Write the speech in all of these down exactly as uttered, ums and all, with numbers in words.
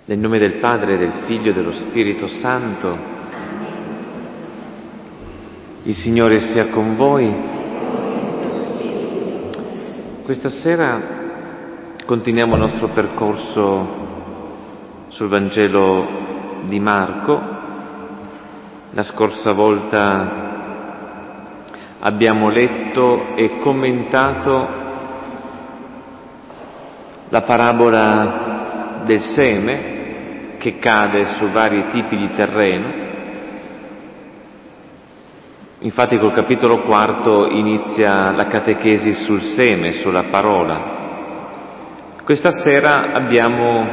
Nel nome del Padre, del Figlio e dello Spirito Santo. Il Signore sia con voi. Questa sera continuiamo il nostro percorso sul Vangelo di Marco. La scorsa volta abbiamo letto e commentato la parabola del seme che cade su vari tipi di terreno. Infatti col capitolo quarto inizia la catechesi sul seme, sulla parola. Questa sera abbiamo,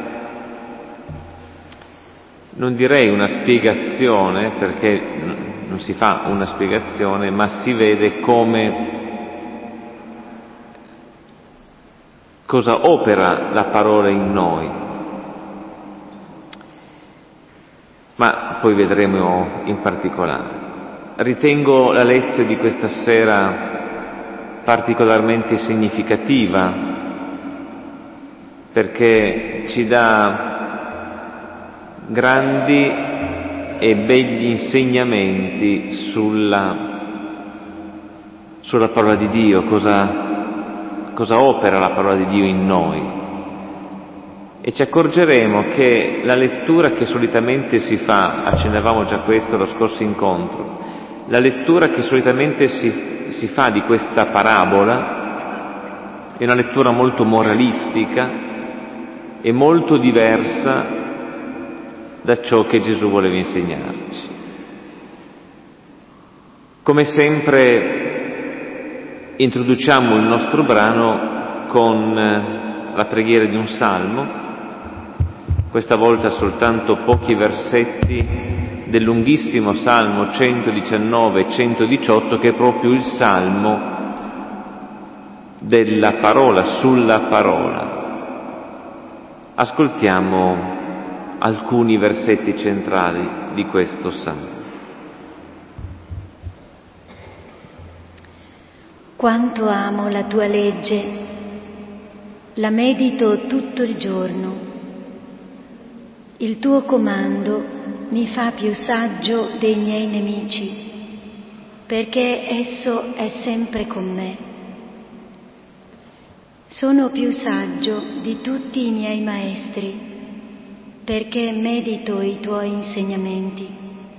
non direi una spiegazione, perché non si fa una spiegazione, ma si vede come, cosa opera la parola in noi. Ma poi vedremo in particolare. Ritengo la lezione di questa sera particolarmente significativa perché ci dà grandi e begli insegnamenti sulla, sulla parola di Dio, cosa, cosa opera la parola di Dio in noi. E ci accorgeremo che la lettura che solitamente si fa, accennavamo già questo lo scorso incontro, la lettura che solitamente si, si fa di questa parabola è una lettura molto moralistica e molto diversa da ciò che Gesù voleva insegnarci. Come sempre introduciamo il nostro brano con la preghiera di un salmo, questa volta soltanto pochi versetti del lunghissimo Salmo centodiciannove e centodiciotto, che è proprio il Salmo della parola, sulla parola. Ascoltiamo alcuni versetti centrali di questo Salmo. Quanto amo la tua legge, la medito tutto il giorno. Il tuo comando mi fa più saggio dei miei nemici, perché esso è sempre con me. Sono più saggio di tutti i miei maestri, perché medito i tuoi insegnamenti.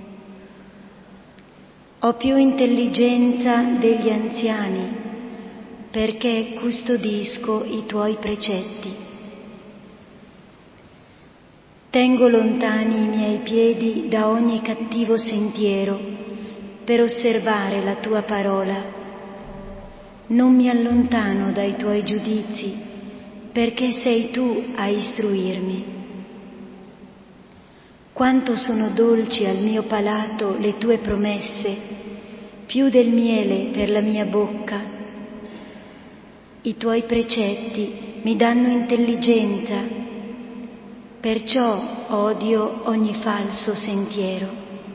Ho più intelligenza degli anziani, perché custodisco i tuoi precetti. Tengo lontani i miei piedi da ogni cattivo sentiero per osservare la tua parola. Non mi allontano dai tuoi giudizi, perché sei tu a istruirmi. Quanto sono dolci al mio palato le tue promesse, più del miele per la mia bocca. I tuoi precetti mi danno intelligenza, perciò odio ogni falso sentiero.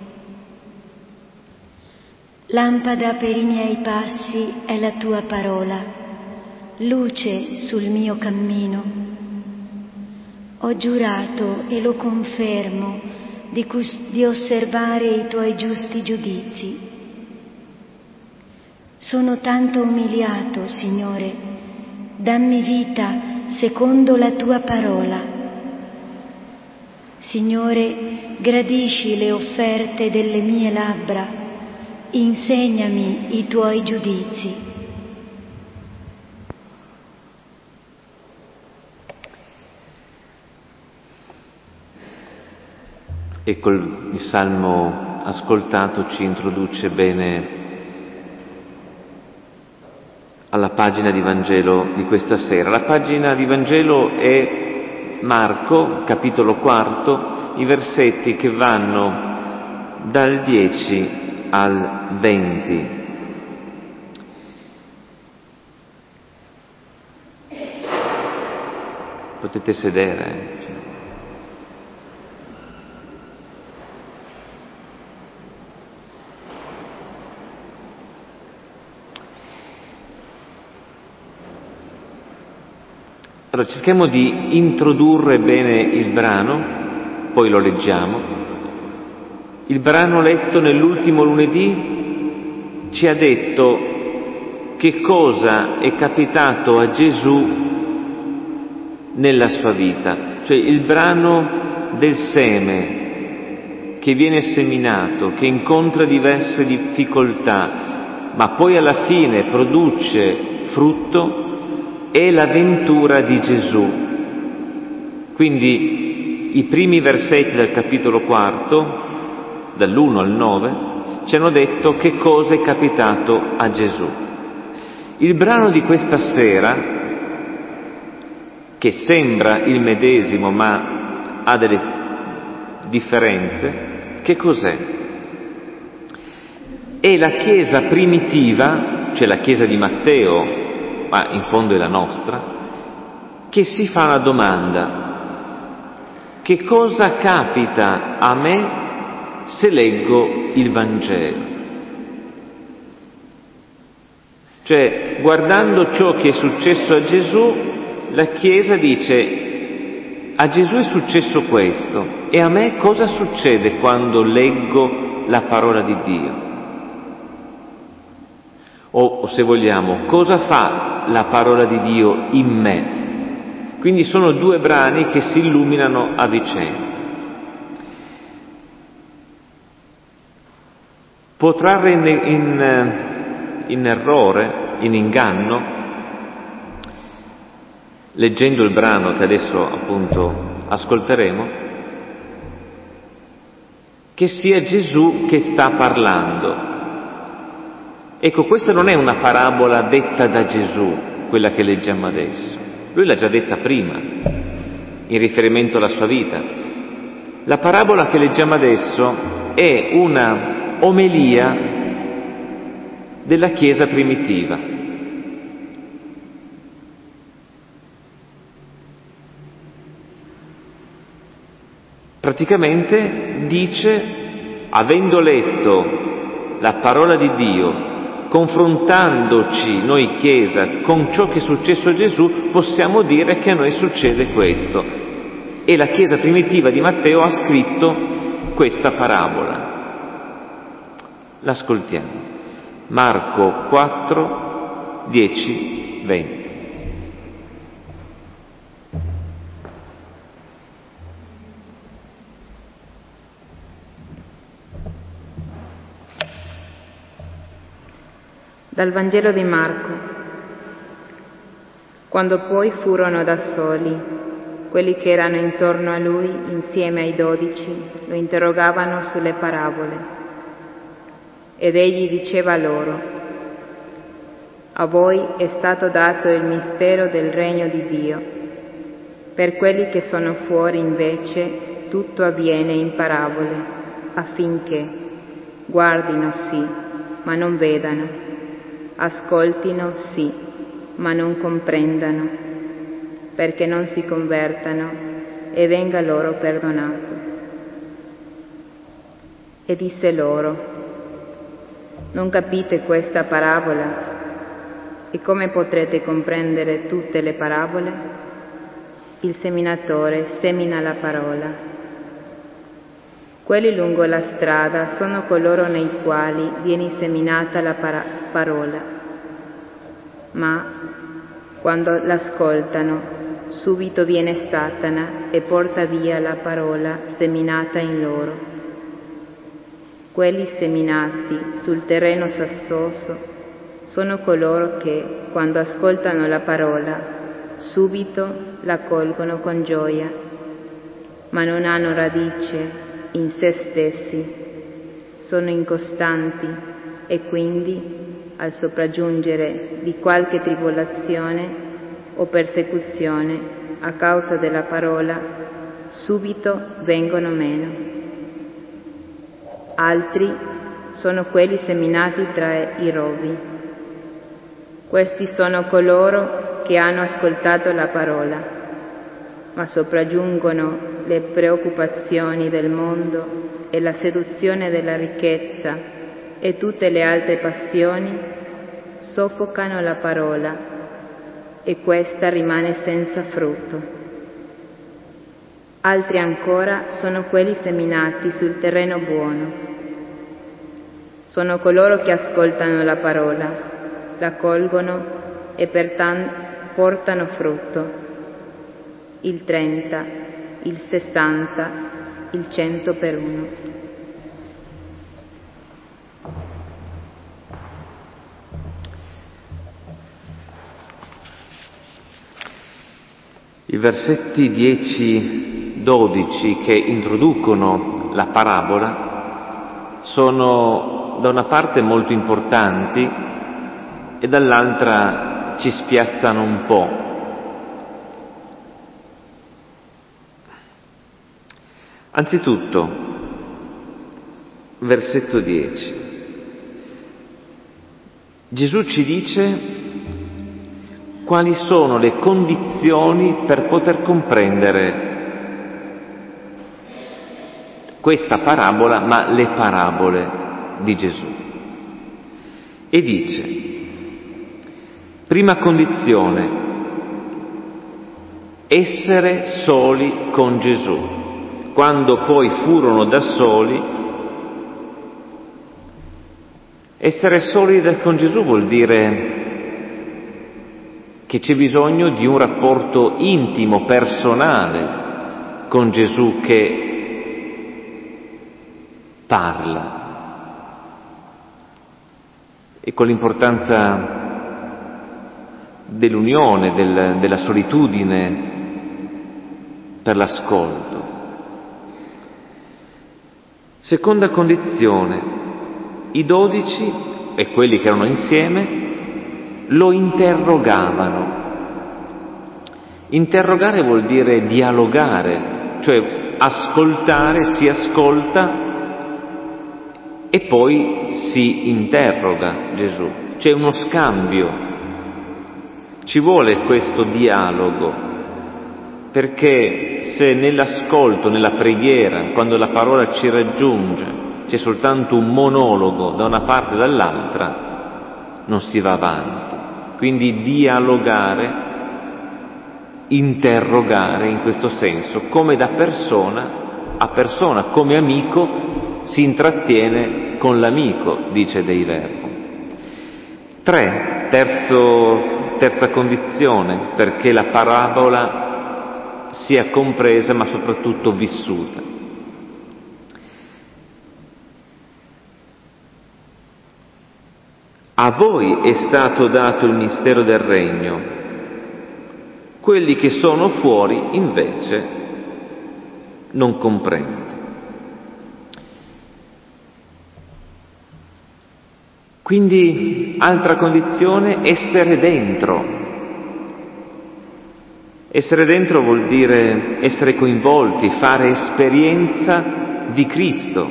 Lampada per i miei passi è la tua parola, luce sul mio cammino. Ho giurato e lo confermo di, cus- di osservare i tuoi giusti giudizi. Sono tanto umiliato, Signore, dammi vita secondo la tua parola. Signore, gradisci le offerte delle mie labbra, insegnami i tuoi giudizi. Ecco, il Salmo ascoltato ci introduce bene alla pagina di Vangelo di questa sera. La pagina di Vangelo è Marco, capitolo quarto, i versetti che vanno dal dieci al venti. Potete sedere. Allora, Allora cerchiamo di introdurre bene il brano, poi lo leggiamo. Il brano letto nell'ultimo lunedì ci ha detto che cosa è capitato a Gesù nella sua vita, cioè il brano del seme che viene seminato, che incontra diverse difficoltà, ma poi alla fine produce frutto, è l'avventura di Gesù. Quindi i primi versetti del capitolo quarto, dall'uno al nove, ci hanno detto che cosa è capitato a Gesù. Il brano di questa sera, che sembra il medesimo ma ha delle differenze, che cos'è? È la Chiesa primitiva, cioè la Chiesa di Matteo, ma in fondo è la nostra, che si fa una domanda: che cosa capita a me se leggo il Vangelo? Cioè, guardando ciò che è successo a Gesù, la Chiesa dice: a Gesù è successo questo, e a me cosa succede quando leggo la parola di Dio? O, o se vogliamo, cosa fa la parola di Dio in me? Quindi sono due brani che si illuminano a vicenda. Può trarre in, in, in errore, in inganno, leggendo il brano che adesso appunto ascolteremo, che sia Gesù che sta parlando. Ecco, questa non è una parabola detta da Gesù, quella che leggiamo adesso. Lui l'ha già detta prima, in riferimento alla sua vita. La parabola che leggiamo adesso è una omelia della Chiesa primitiva. Praticamente dice, avendo letto la parola di Dio, confrontandoci noi Chiesa con ciò che è successo a Gesù, possiamo dire che a noi succede questo. E la Chiesa primitiva di Matteo ha scritto questa parabola. L'ascoltiamo. Marco quattro, dieci, venti. Dal Vangelo di Marco. Quando poi furono da soli, quelli che erano intorno a lui, insieme ai dodici, lo interrogavano sulle parabole. Ed egli diceva loro: a voi è stato dato il mistero del regno di Dio. Per quelli che sono fuori, invece, tutto avviene in parabole, affinché guardino sì, ma non vedano, ascoltino sì, ma non comprendano, perché non si convertano e venga loro perdonato. E disse loro: non capite questa parabola? E come potrete comprendere tutte le parabole? Il seminatore semina la parola. Quelli lungo la strada sono coloro nei quali viene seminata la para- parola, ma quando l'ascoltano, subito viene Satana e porta via la parola seminata in loro. Quelli seminati sul terreno sassoso sono coloro che, quando ascoltano la parola, subito la colgono con gioia, ma non hanno radice in se stessi, sono incostanti e quindi, al sopraggiungere di qualche tribolazione o persecuzione a causa della parola, subito vengono meno. Altri sono quelli seminati tra i rovi. Questi sono coloro che hanno ascoltato la parola, ma sopraggiungono le preoccupazioni del mondo e la seduzione della ricchezza e tutte le altre passioni soffocano la parola e questa rimane senza frutto. Altri ancora sono quelli seminati sul terreno buono. Sono coloro che ascoltano la parola, la colgono e pertanto portano frutto. Il trenta, il sessanta, il cento per uno. I versetti dieci dodici che introducono la parabola sono da una parte molto importanti e dall'altra ci spiazzano un po'. Anzitutto, versetto dieci. Gesù ci dice quali sono le condizioni per poter comprendere questa parabola, ma le parabole di Gesù. E dice, prima condizione, essere soli con Gesù. Quando poi furono da soli, essere soli con Gesù vuol dire che c'è bisogno di un rapporto intimo, personale con Gesù che parla, e con l'importanza dell'unione, del, della solitudine per l'ascolto. Seconda condizione, i dodici e quelli che erano insieme lo interrogavano. Interrogare vuol dire dialogare, cioè ascoltare, si ascolta e poi si interroga Gesù. C'è uno scambio, ci vuole questo dialogo, perché se nell'ascolto, nella preghiera, quando la parola ci raggiunge, c'è soltanto un monologo da una parte e dall'altra, non si va avanti. Quindi dialogare, interrogare in questo senso, come da persona a persona, come amico si intrattiene con l'amico, dice Dei Verbo. Tre, terzo, terza condizione, perché la parabola sia compresa ma soprattutto vissuta. A voi è stato dato il mistero del regno, quelli che sono fuori invece non comprendono. Quindi, altra condizione, essere dentro. Essere dentro vuol dire essere coinvolti, fare esperienza di Cristo.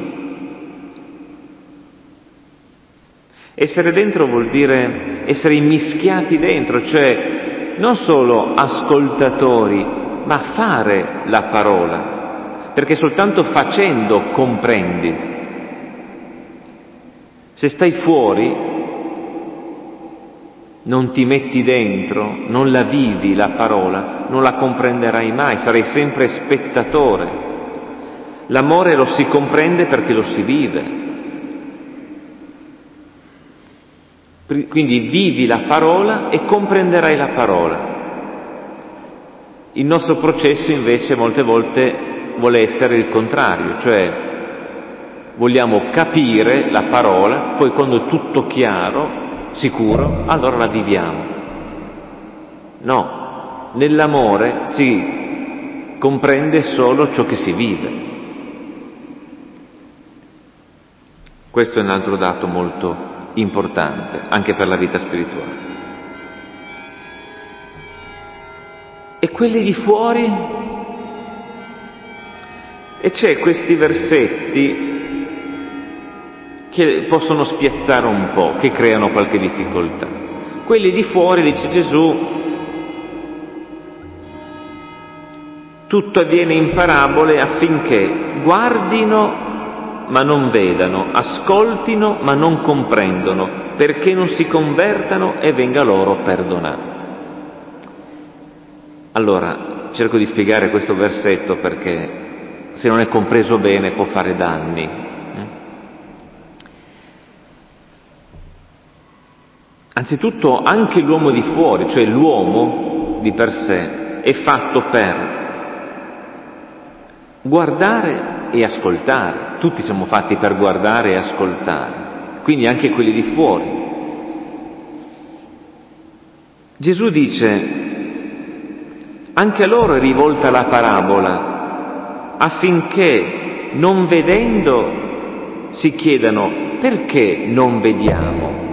Essere dentro vuol dire essere immischiati dentro, cioè non solo ascoltatori, ma fare la parola, perché soltanto facendo comprendi. Se stai fuori, non ti metti dentro, non la vivi la parola, non la comprenderai mai, sarai sempre spettatore. L'amore lo si comprende perché lo si vive. Quindi vivi la parola e comprenderai la parola. Il nostro processo invece molte volte vuole essere il contrario, cioè vogliamo capire la parola, poi quando è tutto chiaro, sicuro, allora la viviamo. No, nell'amore si comprende solo ciò che si vive. Questo è un altro dato molto importante, anche per la vita spirituale. E quelli di fuori? E c'è questi versetti che possono spiazzare un po', che creano qualche difficoltà. Quelli di fuori, dice Gesù, tutto avviene in parabole affinché guardino ma non vedano, ascoltino ma non comprendono, perché non si convertano e venga loro perdonato. Allora, cerco di spiegare questo versetto perché se non è compreso bene può fare danni. Anzitutto anche l'uomo di fuori, cioè l'uomo di per sé, è fatto per guardare e ascoltare. Tutti siamo fatti per guardare e ascoltare, quindi anche quelli di fuori. Gesù dice, anche a loro è rivolta la parabola, affinché non vedendo si chiedano perché non vediamo,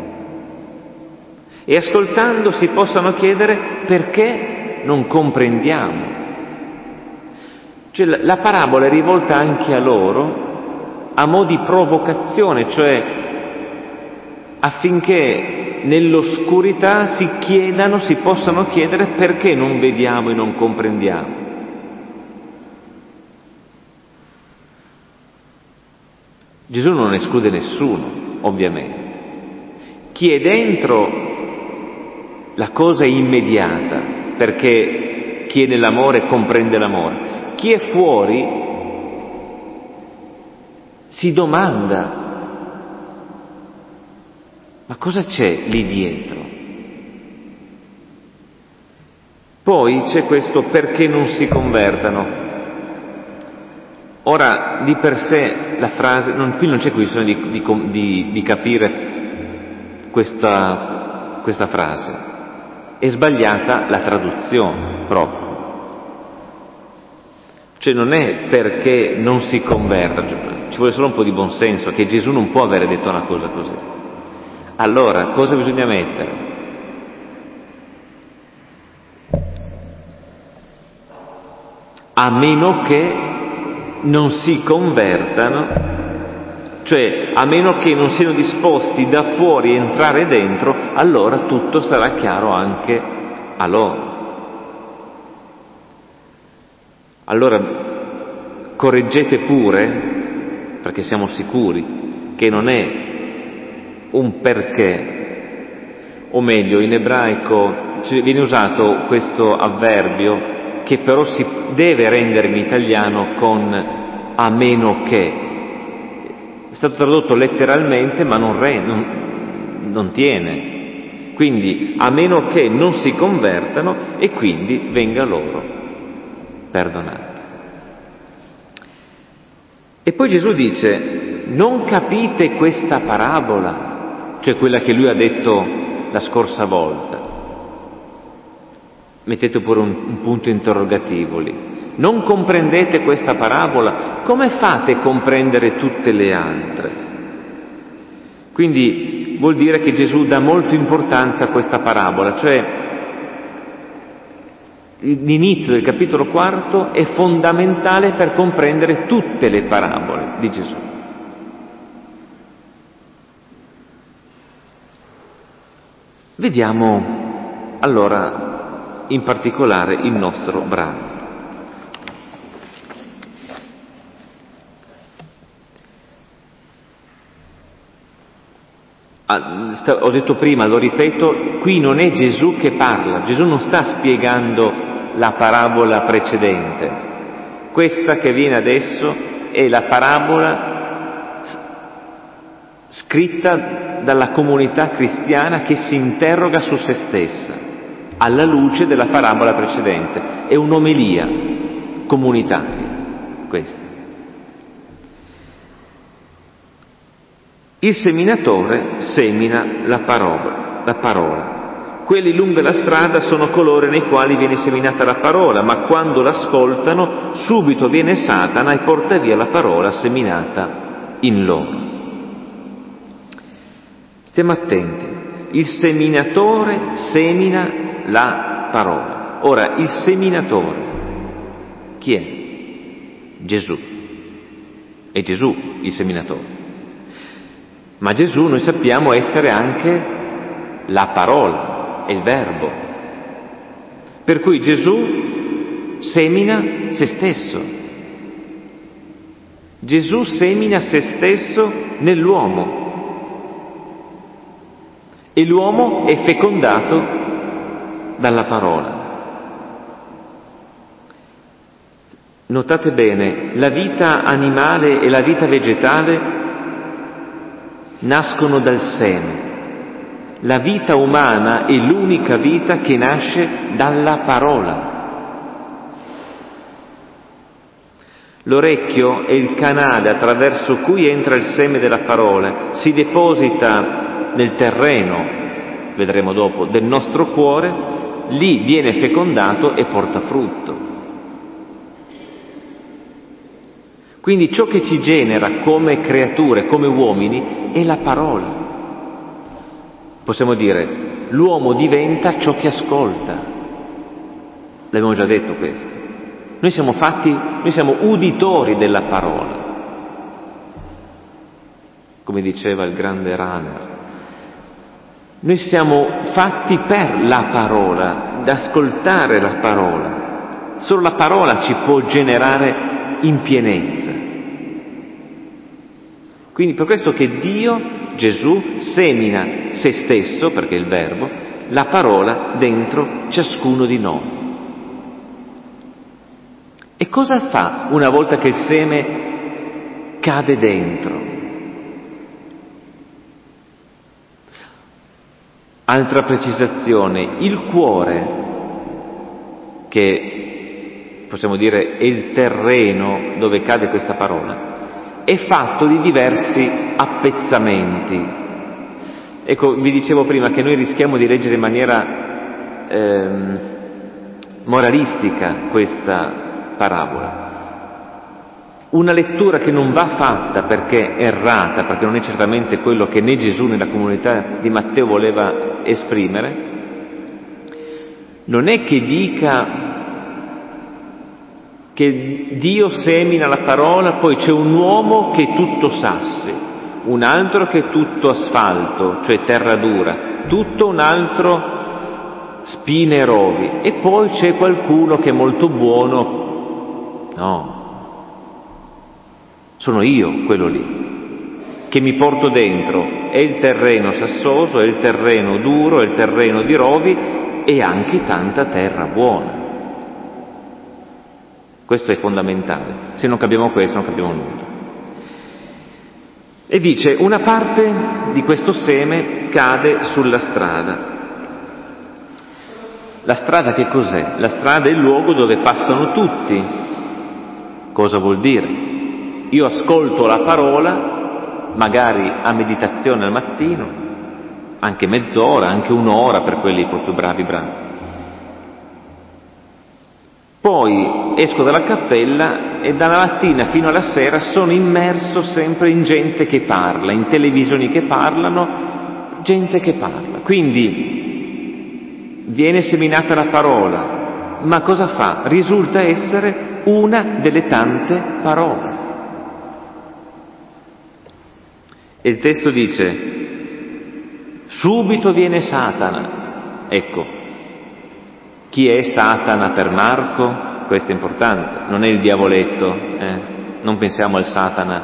e ascoltando si possano chiedere perché non comprendiamo. Cioè la parabola è rivolta anche a loro a mo' di provocazione, cioè affinché nell'oscurità si chiedano, si possano chiedere perché non vediamo e non comprendiamo. Gesù non esclude nessuno, ovviamente. Chi è dentro la cosa è immediata, perché chi è nell'amore comprende l'amore. Chi è fuori si domanda, ma cosa c'è lì dietro? Poi c'è questo perché non si convertano. Ora, di per sé la frase, non, qui non c'è bisogno di, di, di, di capire questa, questa frase. È sbagliata la traduzione proprio. Cioè non è perché non si converta, cioè, ci vuole solo un po' di buonsenso, che Gesù non può avere detto una cosa così. Allora, cosa bisogna mettere? A meno che non si convertano, cioè a meno che non siano disposti da fuori a entrare dentro, allora tutto sarà chiaro anche a loro. Allora correggete pure, perché siamo sicuri che non è un perché, o meglio in ebraico viene usato questo avverbio che però si deve rendere in italiano con a meno che. È stato tradotto letteralmente ma non, re, non, non tiene. Quindi a meno che non si convertano e quindi venga loro perdonato. E poi Gesù dice, non capite questa parabola, cioè quella che lui ha detto la scorsa volta. Mettete pure un, un punto interrogativo lì. Non comprendete questa parabola? Come fate a comprendere tutte le altre? Quindi vuol dire che Gesù dà molta importanza a questa parabola, cioè l'inizio del capitolo quarto è fondamentale per comprendere tutte le parabole di Gesù. Vediamo allora in particolare il nostro brano. Ah, sta, ho detto prima, lo ripeto, qui non è Gesù che parla, Gesù non sta spiegando la parabola precedente. Questa che viene adesso è la parabola scritta dalla comunità cristiana che si interroga su se stessa, alla luce della parabola precedente. È un'omelia comunitaria, questa. Il seminatore semina la parola, la parola. Quelli lungo la strada sono coloro nei quali viene seminata la parola, ma quando l'ascoltano subito viene Satana e porta via la parola seminata in loro. Stiamo attenti, il seminatore semina la parola. Ora, il seminatore, chi è? Gesù. È Gesù il seminatore. Ma Gesù noi sappiamo essere anche la parola, è il verbo. Per cui Gesù semina se stesso. Gesù semina se stesso nell'uomo. E l'uomo è fecondato dalla parola. Notate bene, la vita animale e la vita vegetale nascono dal seme. La vita umana è l'unica vita che nasce dalla parola. L'orecchio è il canale attraverso cui entra il seme della parola, si deposita nel terreno, vedremo dopo, del nostro cuore, lì viene fecondato e porta frutto. Quindi ciò che ci genera come creature, come uomini, è la parola. Possiamo dire, l'uomo diventa ciò che ascolta. L'abbiamo già detto questo. Noi siamo fatti, noi siamo uditori della parola, come diceva il grande Rahner. Noi siamo fatti per la parola, da ascoltare la parola. Solo la parola ci può generare in pienezza. Quindi per questo che Dio, Gesù, semina se stesso, perché è il Verbo, la parola dentro ciascuno di noi. E cosa fa una volta che il seme cade dentro? Altra precisazione, il cuore, che possiamo dire è il terreno dove cade questa parola, è fatto di diversi appezzamenti. Ecco, vi dicevo prima che noi rischiamo di leggere in maniera ehm, moralistica questa parabola. Una lettura che non va fatta perché è errata, perché non è certamente quello che né Gesù né la comunità di Matteo voleva esprimere, non è che dica che Dio semina la parola, poi c'è un uomo che è tutto sassi, un altro che è tutto asfalto, cioè terra dura, tutto un altro spine e rovi, e poi c'è qualcuno che è molto buono. No, sono io quello lì, che mi porto dentro, è il terreno sassoso, è il terreno duro, è il terreno di rovi e anche tanta terra buona. Questo è fondamentale, se non capiamo questo non capiamo nulla. E dice, una parte di questo seme cade sulla strada. La strada che cos'è? La strada è il luogo dove passano tutti. Cosa vuol dire? Io ascolto la parola, magari a meditazione al mattino, anche mezz'ora, anche un'ora per quelli proprio bravi bravi. Poi esco dalla cappella e dalla mattina fino alla sera sono immerso sempre in gente che parla, in televisioni che parlano, gente che parla. Quindi viene seminata la parola, ma cosa fa? Risulta essere una delle tante parole. E il testo dice, subito viene Satana. Ecco, chi è Satana per Marco? Questo è importante, non è il diavoletto, eh? Non pensiamo al Satana,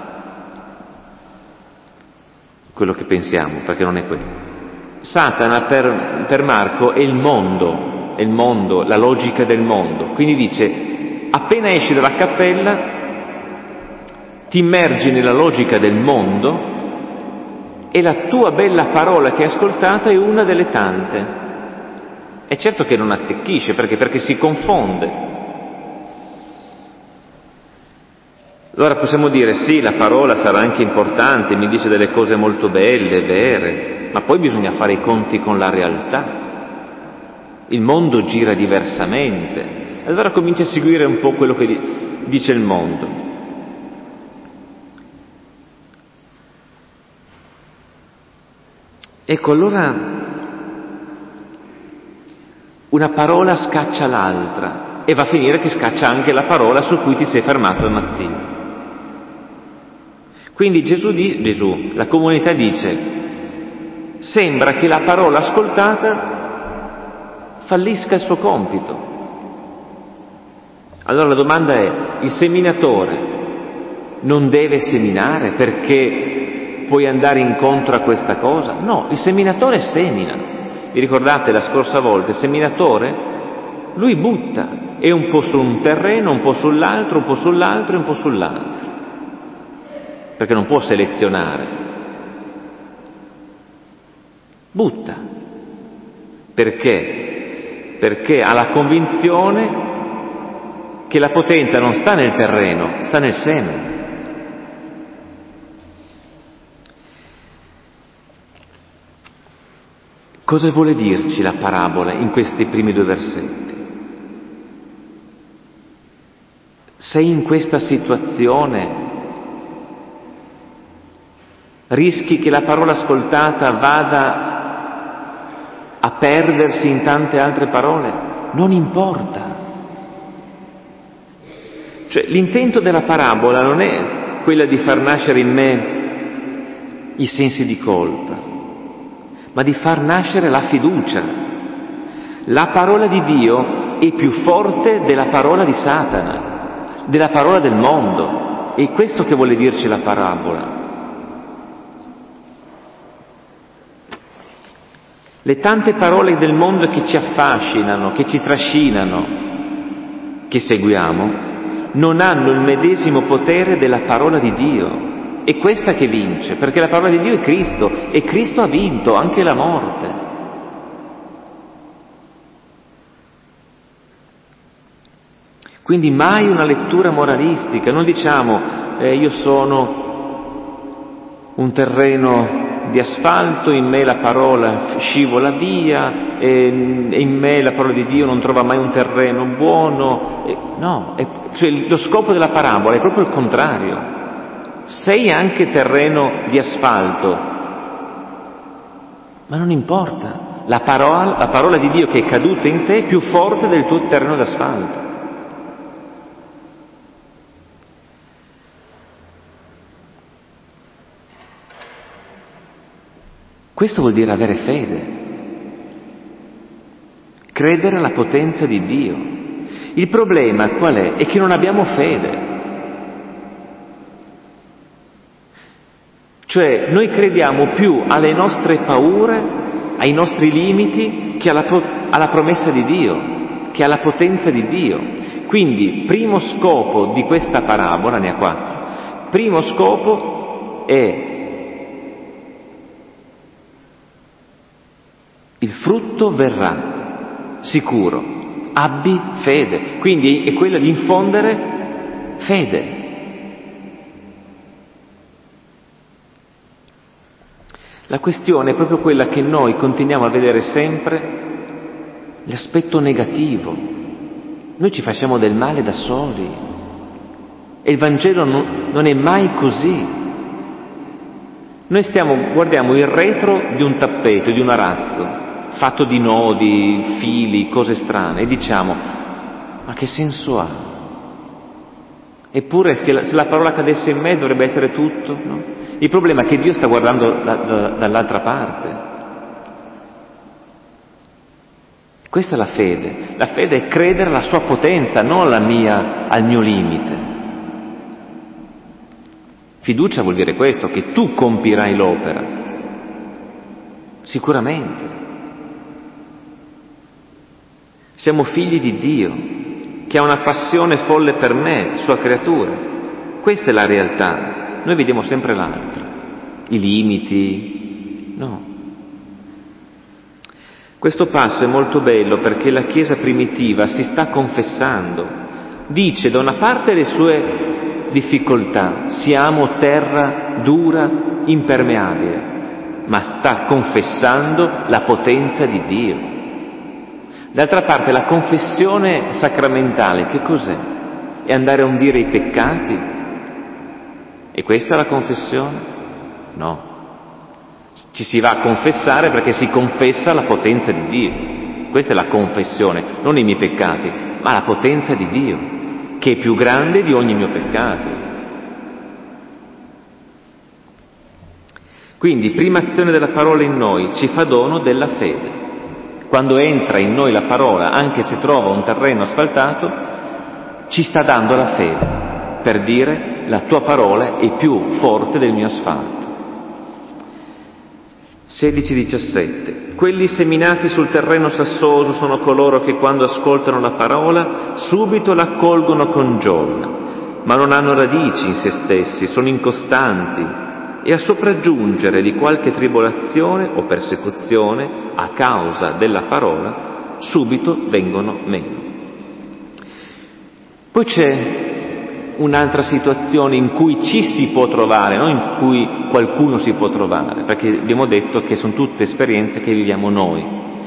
quello che pensiamo, perché non è quello. Satana per, per Marco è il mondo, è il mondo, la logica del mondo. Quindi dice, appena esci dalla cappella, ti immergi nella logica del mondo e la tua bella parola che hai ascoltato è una delle tante. È certo che non attecchisce, perché? Perché si confonde. Allora possiamo dire, sì, la parola sarà anche importante, mi dice delle cose molto belle, vere, ma poi bisogna fare i conti con la realtà. Il mondo gira diversamente. Allora comincia a seguire un po' quello che dice il mondo. Ecco, allora una parola scaccia l'altra e va a finire che scaccia anche la parola su cui ti sei fermato al mattino. Quindi Gesù, di, Gesù, la comunità dice, sembra che la parola ascoltata fallisca il suo compito. Allora la domanda è, il seminatore non deve seminare perché puoi andare incontro a questa cosa? No, il seminatore semina. Vi ricordate la scorsa volta, il seminatore, lui butta, e un po' su un terreno, un po' sull'altro, un po' sull'altro e un po' sull'altro, perché non può selezionare. Butta. Perché? Perché ha la convinzione che la potenza non sta nel terreno, sta nel seme. Cosa vuole dirci la parabola in questi primi due versetti? Sei in questa situazione, rischi che la parola ascoltata vada a perdersi in tante altre parole? Non importa. Cioè, l'intento della parabola non è quella di far nascere in me i sensi di colpa, ma di far nascere la fiducia. La parola di Dio è più forte della parola di Satana, della parola del mondo. È questo che vuole dirci la parabola. Le tante parole del mondo che ci affascinano, che ci trascinano, che seguiamo, non hanno il medesimo potere della parola di Dio. È questa che vince, perché la parola di Dio è Cristo, e Cristo ha vinto anche la morte. Quindi mai una lettura moralistica, non diciamo eh, io sono un terreno di asfalto, in me la parola scivola via, e in me la parola di Dio non trova mai un terreno buono. E, no, è, cioè, lo scopo della parabola è proprio il contrario. Sei anche terreno di asfalto, ma non importa, la parola, la parola di Dio che è caduta in te è più forte del tuo terreno d'asfalto. Questo vuol dire avere fede, credere alla potenza di Dio. Il problema qual è? È che non abbiamo fede. Cioè, noi crediamo più alle nostre paure, ai nostri limiti, che alla, alla promessa di Dio, che alla potenza di Dio. Quindi, primo scopo di questa parabola, ne ha quattro, primo scopo è il frutto verrà, sicuro, abbi fede. Quindi è quella di infondere fede. La questione è proprio quella che noi continuiamo a vedere sempre l'aspetto negativo. Noi ci facciamo del male da soli e il Vangelo non, non è mai così. Noi stiamo, guardiamo il retro di un tappeto, di un arazzo fatto di nodi, fili, cose strane e diciamo: ma che senso ha? Eppure che la, se la parola cadesse in me dovrebbe essere tutto, no? Il problema è che Dio sta guardando da, da, dall'altra parte. Questa è la fede. La fede è credere alla sua potenza, non alla mia, al mio limite. Fiducia vuol dire questo, che tu compirai l'opera. Sicuramente. Siamo figli di Dio, che ha una passione folle per me, sua creatura. Questa è la realtà. Noi vediamo sempre l'altro, i limiti, no. Questo passo è molto bello perché la Chiesa primitiva si sta confessando, dice da una parte le sue difficoltà, siamo terra dura, impermeabile, ma sta confessando la potenza di Dio. D'altra parte la confessione sacramentale che cos'è? È andare a undire i peccati? E questa è la confessione? No. Ci si va a confessare perché si confessa la potenza di Dio. Questa è la confessione, non i miei peccati, ma la potenza di Dio, che è più grande di ogni mio peccato. Quindi, prima azione della parola in noi, ci fa dono della fede. Quando entra in noi la parola, anche se trova un terreno asfaltato, ci sta dando la fede, per dire: la tua parola è più forte del mio asfalto. sedici diciassette. Quelli seminati sul terreno sassoso sono coloro che quando ascoltano la parola subito la accolgono con gioia, ma non hanno radici in se stessi, sono incostanti e a sopraggiungere di qualche tribolazione o persecuzione a causa della parola subito vengono meno. Poi c'è un'altra situazione in cui ci si può trovare, non in cui qualcuno si può trovare, perché abbiamo detto che sono tutte esperienze che viviamo noi.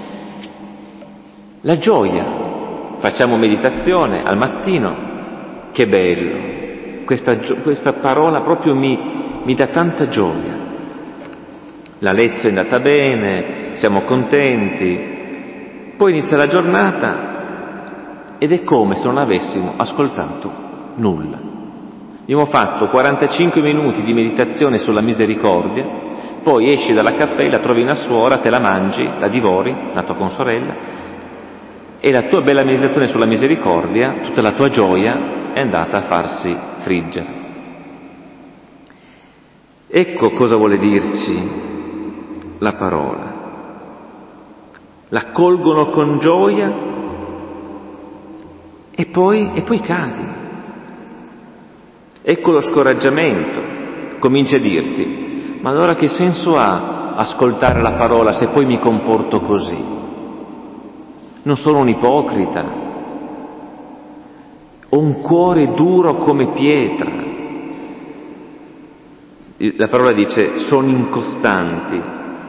La gioia. Facciamo meditazione al mattino, che bello, questa, questa parola proprio mi, mi dà tanta gioia. La lezione è andata bene, siamo contenti, poi inizia la giornata ed è come se non avessimo ascoltato nulla. Abbiamo fatto quarantacinque minuti di meditazione sulla misericordia, poi esci dalla cappella, trovi una suora, te la mangi, la divori, la tua consorella, e la tua bella meditazione sulla misericordia, tutta la tua gioia è andata a farsi friggere. Ecco cosa vuole dirci la parola. L'accolgono con gioia e poi, e poi cadi. Ecco lo scoraggiamento, comincia a dirti, ma allora che senso ha ascoltare la parola se poi mi comporto così? Non sono un ipocrita, ho un cuore duro come pietra. La parola dice, sono incostanti.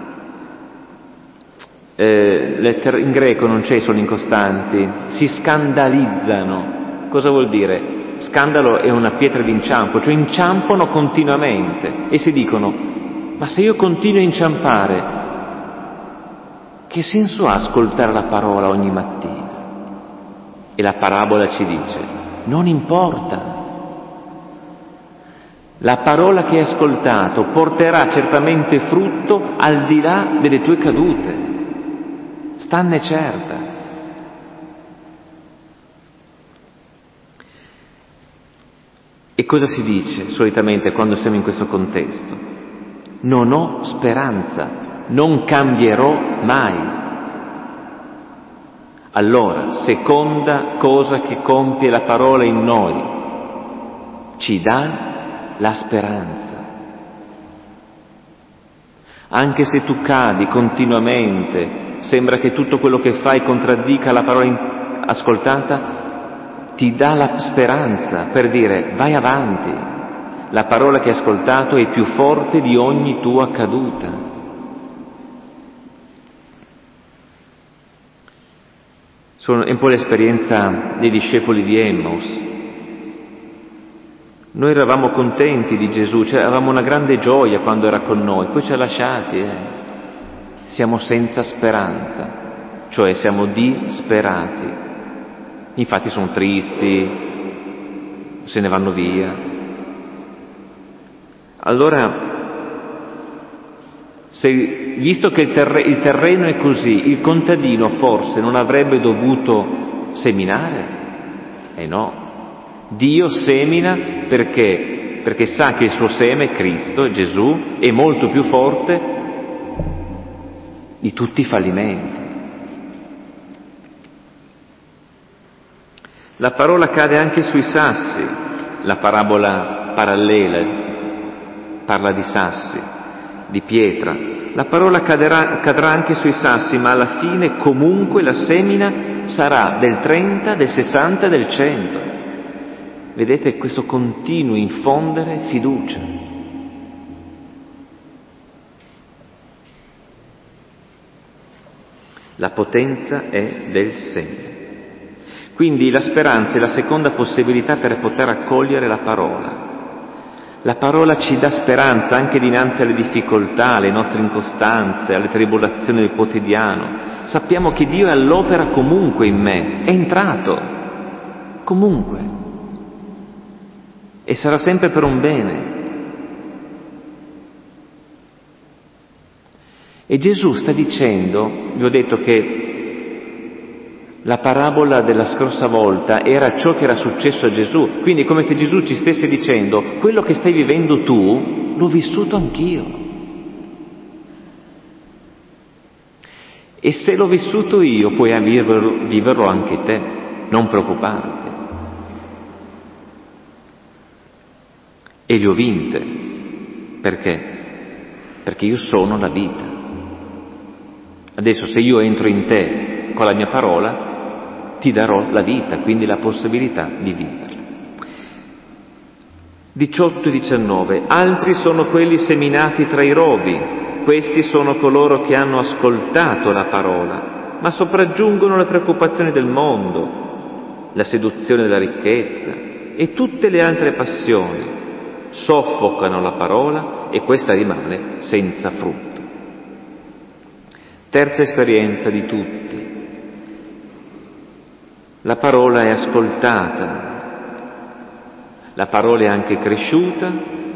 Eh, in greco non c'è sono incostanti, si scandalizzano. Cosa vuol dire? Scandalo è una pietra d'inciampo, cioè inciampano continuamente e si dicono, ma se io continuo a inciampare, che senso ha ascoltare la parola ogni mattina? E la parabola ci dice, non importa, la parola che hai ascoltato porterà certamente frutto al di là delle tue cadute, stanne certa. E cosa si dice solitamente quando siamo in questo contesto? Non ho speranza, non cambierò mai. Allora, seconda cosa che compie la parola in noi, ci dà la speranza. Anche se tu cadi continuamente, sembra che tutto quello che fai contraddica la parola ascoltata, ti dà la speranza per dire vai avanti, la parola che hai ascoltato è più forte di ogni tua caduta. Sono, è un po' l'esperienza dei discepoli di Emmaus. Noi eravamo contenti di Gesù, cioè avevamo una grande gioia quando era con noi, poi ci ha lasciati, eh. Siamo senza speranza, cioè siamo disperati. Infatti sono tristi, se ne vanno via. Allora, se, visto che il, terre, il terreno è così, il contadino forse non avrebbe dovuto seminare? Eh no, Dio semina perché? Perché sa che il suo seme, Cristo, Gesù, è molto più forte di tutti i fallimenti. La parola cade anche sui sassi, la parabola parallela parla di sassi, di pietra. La parola caderà, cadrà anche sui sassi, ma alla fine comunque la semina sarà del trenta, del sessanta e del cento. Vedete questo continuo infondere fiducia. La potenza è del seme. Quindi la speranza è la seconda possibilità per poter accogliere la parola. La parola ci dà speranza anche dinanzi alle difficoltà, alle nostre incostanze, alle tribolazioni del quotidiano. Sappiamo che Dio è all'opera comunque in me, è entrato, comunque, e sarà sempre per un bene. E Gesù sta dicendo, vi ho detto che la parabola della scorsa volta era ciò che era successo a Gesù, quindi è come se Gesù ci stesse dicendo, quello che stai vivendo tu, l'ho vissuto anch'io. E se l'ho vissuto io, puoi viverlo, viverlo anche te, non preoccuparti. E li ho vinte. Perché? Perché io sono la vita. Adesso se io entro in te con la mia parola, ti darò la vita, quindi la possibilità di viverla. diciotto e diciannove. Altri sono quelli seminati tra i rovi. Questi sono coloro che hanno ascoltato la parola, ma sopraggiungono le preoccupazioni del mondo, la seduzione della ricchezza e tutte le altre passioni. Soffocano la parola e questa rimane senza frutto. Terza esperienza di tutti. La parola è ascoltata, la parola è anche cresciuta,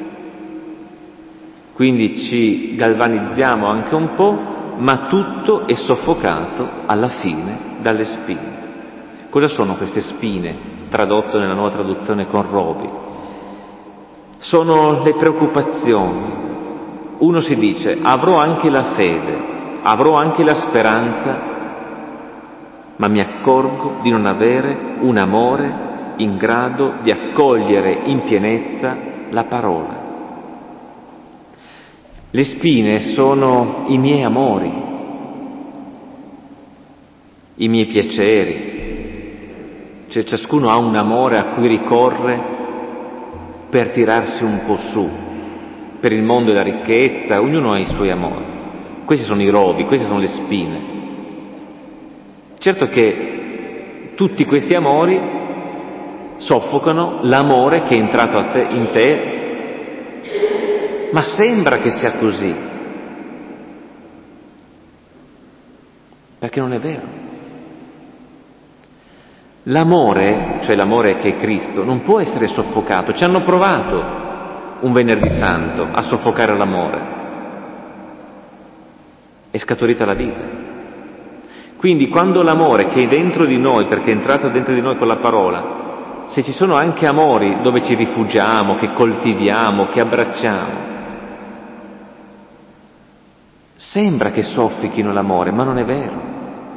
quindi ci galvanizziamo anche un po', ma tutto è soffocato alla fine dalle spine. Cosa sono queste spine, tradotto nella nuova traduzione con rovi? Sono le preoccupazioni. Uno si dice, avrò anche la fede, avrò anche la speranza, ma mi accorgo di non avere un amore in grado di accogliere in pienezza la parola. Le spine sono i miei amori, i miei piaceri. Cioè ciascuno ha un amore a cui ricorre per tirarsi un po' su, per il mondo e la ricchezza, ognuno ha i suoi amori. Questi sono i rovi, queste sono le spine. Certo che tutti questi amori soffocano l'amore che è entrato a te, in te, ma sembra che sia così, perché non è vero. L'amore, cioè l'amore che è Cristo, non può essere soffocato. Ci hanno provato un venerdì santo a soffocare l'amore. È scaturita la vita. Quindi quando l'amore che è dentro di noi, perché è entrato dentro di noi con la parola, se ci sono anche amori dove ci rifugiamo, che coltiviamo, che abbracciamo, sembra che soffichino l'amore, ma non è vero.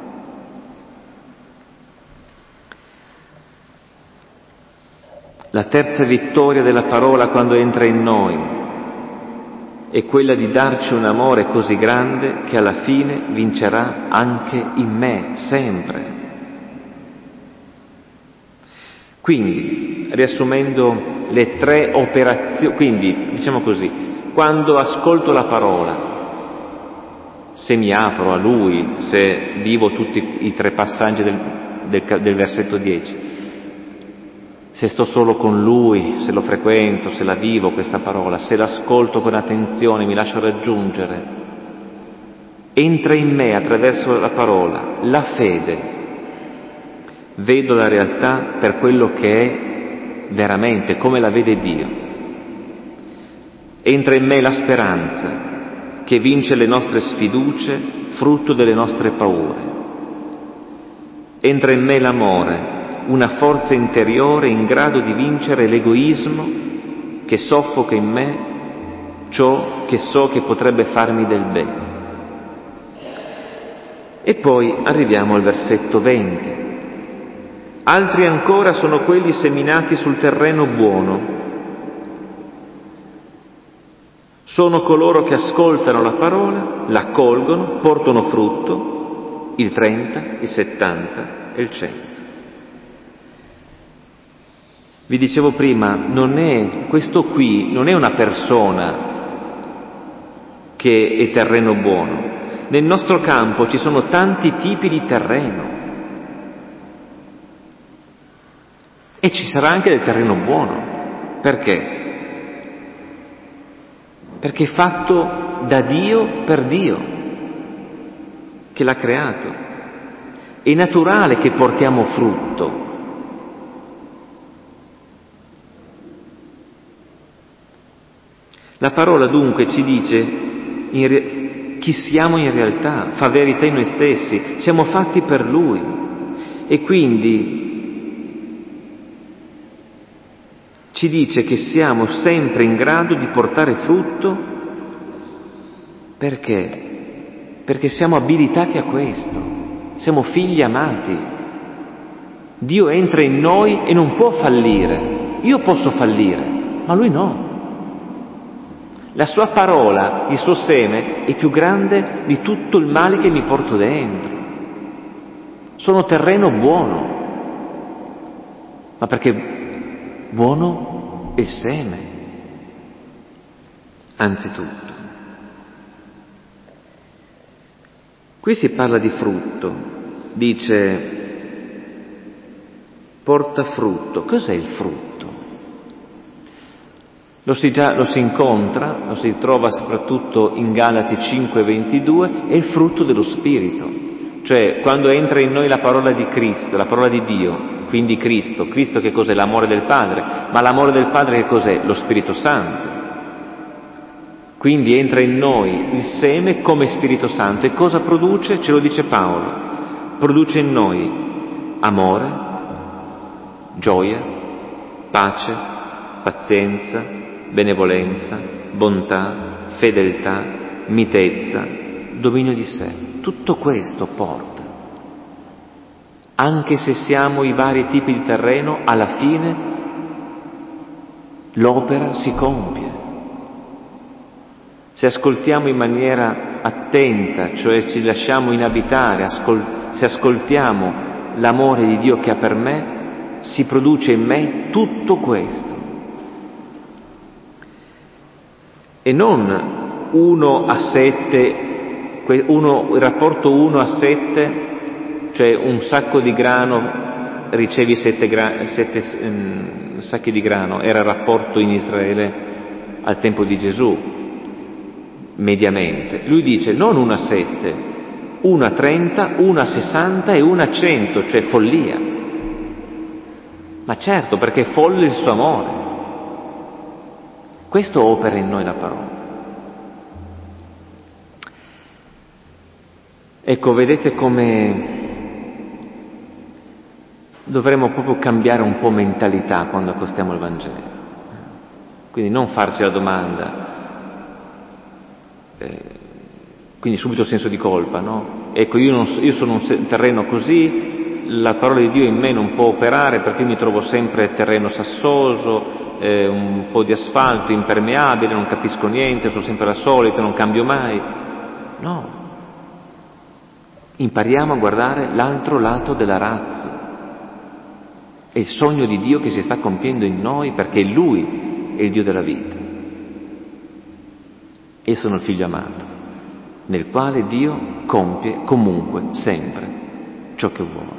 La terza vittoria della parola quando entra in noi è quella di darci un amore così grande che alla fine vincerà anche in me, sempre. Quindi, riassumendo le tre operazioni, quindi diciamo così, quando ascolto la parola, se mi apro a Lui, se vivo tutti i tre passaggi del, del, del versetto dieci, se sto solo con Lui, se lo frequento, se la vivo questa parola, se l'ascolto con attenzione, mi lascio raggiungere, entra in me attraverso la parola la fede, vedo la realtà per quello che è veramente, come la vede Dio. Entra in me la speranza, che vince le nostre sfiducie, frutto delle nostre paure. Entra in me l'amore, una forza interiore in grado di vincere l'egoismo che soffoca in me ciò che so che potrebbe farmi del bene. E poi arriviamo al versetto venti. Altri ancora sono quelli seminati sul terreno buono. Sono coloro che ascoltano la parola, la accolgono, portano frutto, il trenta, il settanta e il cento. Vi dicevo prima, non è, questo qui non è una persona che è terreno buono. Nel nostro campo ci sono tanti tipi di terreno e ci sarà anche del terreno buono. Perché? Perché è fatto da Dio per Dio, che l'ha creato. È naturale che portiamo frutto. La parola dunque ci dice in re- chi siamo in realtà, fa verità in noi stessi, siamo fatti per Lui e quindi ci dice che siamo sempre in grado di portare frutto. Perché? perché siamo abilitati a questo, siamo figli amati. Dio entra in noi e non può fallire. Io posso fallire, ma Lui no. La sua parola, il suo seme, è più grande di tutto il male che mi porto dentro. Sono terreno buono, ma perché buono è il seme, anzitutto. Qui si parla di frutto, dice porta frutto. Cos'è il frutto? Lo si, già, lo si incontra, lo si trova soprattutto in Galati cinque ventidue, è il frutto dello Spirito. Cioè, quando entra in noi la parola di Cristo, la parola di Dio, quindi Cristo, Cristo che cos'è? L'amore del Padre, ma l'amore del Padre che cos'è? Lo Spirito Santo. Quindi entra in noi il seme come Spirito Santo. E cosa produce? Ce lo dice Paolo. Produce in noi amore, gioia, pace, pazienza, benevolenza, bontà, fedeltà, mitezza, dominio di sé. Tutto questo porta. Anche se siamo i vari tipi di terreno, alla fine l'opera si compie. Se ascoltiamo in maniera attenta, cioè ci lasciamo inabitare, ascol- se ascoltiamo l'amore di Dio che ha per me, si produce in me tutto questo. E non uno a sette, uno, il rapporto uno a sette, cioè un sacco di grano, ricevi sette, gra, sette um, sacchi di grano, era il rapporto in Israele al tempo di Gesù, mediamente. Lui dice non uno a sette, uno a trenta, uno a sessanta e uno a cento, cioè follia. Ma certo, perché è folle il suo amore. Questo opera in noi la parola. Ecco, vedete come dovremmo proprio cambiare un po' mentalità quando accostiamo il Vangelo. Quindi non farci la domanda, eh, quindi subito senso di colpa, no? Ecco, io, non, io sono un terreno così, la parola di Dio in me non può operare perché io mi trovo sempre terreno sassoso, eh, un po' di asfalto, impermeabile, non capisco niente, sono sempre la solita, non cambio mai. No. Impariamo a guardare l'altro lato della razza. È il sogno di Dio che si sta compiendo in noi perché Lui è il Dio della vita. Io sono il figlio amato, nel quale Dio compie comunque, sempre, ciò che vuole.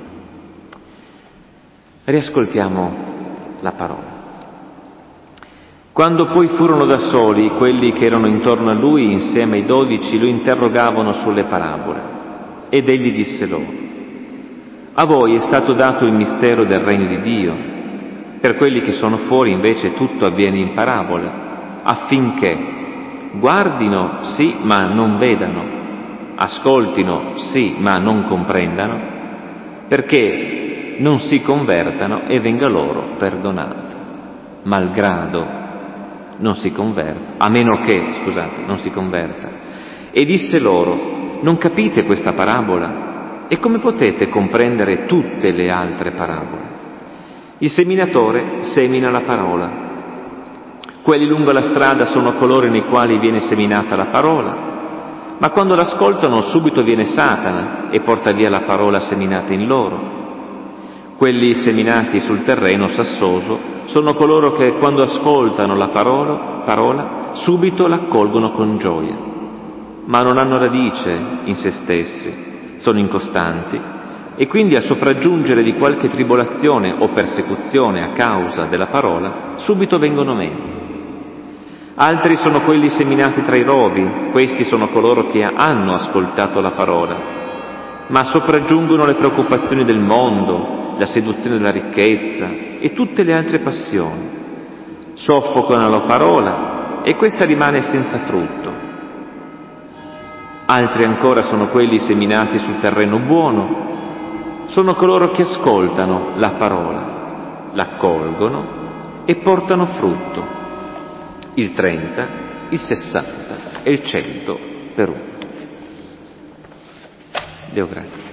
Riascoltiamo la parola. Quando poi furono da soli, quelli che erano intorno a lui, insieme ai dodici, lo interrogavano sulle parabole. Ed egli disse loro: a voi è stato dato il mistero del regno di Dio, per quelli che sono fuori invece tutto avviene in parabole, affinché guardino sì ma non vedano, ascoltino sì ma non comprendano, perché non si convertano e venga loro perdonato. Malgrado non si converta, a meno che, scusate, non si converta. E disse loro: non capite questa parabola? E come potete comprendere tutte le altre parabole? Il seminatore semina la parola. Quelli lungo la strada sono coloro nei quali viene seminata la parola, ma quando l'ascoltano subito viene Satana e porta via la parola seminata in loro. Quelli seminati sul terreno sassoso sono coloro che quando ascoltano la parola, parola subito l'accolgono con gioia, ma non hanno radice in se stessi, sono incostanti e quindi al sopraggiungere di qualche tribolazione o persecuzione a causa della parola subito vengono meno. Altri sono quelli seminati tra i rovi, questi sono coloro che hanno ascoltato la parola, ma sopraggiungono le preoccupazioni del mondo, la seduzione della ricchezza e tutte le altre passioni. Soffocano la parola e questa rimane senza frutto. Altri ancora sono quelli seminati sul terreno buono, sono coloro che ascoltano la parola, l'accolgono e portano frutto, il trenta, il sessanta e il cento per uno. Dio grazie.